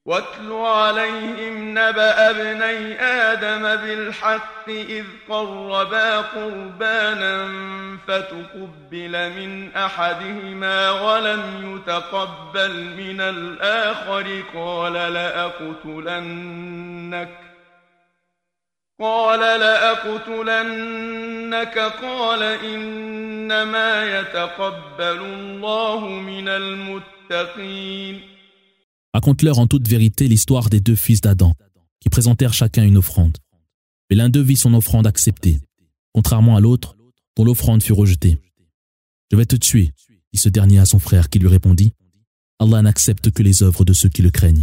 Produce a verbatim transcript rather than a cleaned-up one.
واتل عليهم نبأ ابني آدم بالحق إذ قربا قربانا فتقبل من أحدهما ولم يتقبل من الآخر قال لأقتلنك قال لأقتلنك قال إنما يتقبل الله من المتقين. Raconte-leur en toute vérité l'histoire des deux fils d'Adam, qui présentèrent chacun une offrande. Mais l'un d'eux vit son offrande acceptée, contrairement à l'autre, dont l'offrande fut rejetée. « Je vais te tuer », dit ce dernier à son frère, qui lui répondit « Allah n'accepte que les œuvres de ceux qui le craignent. »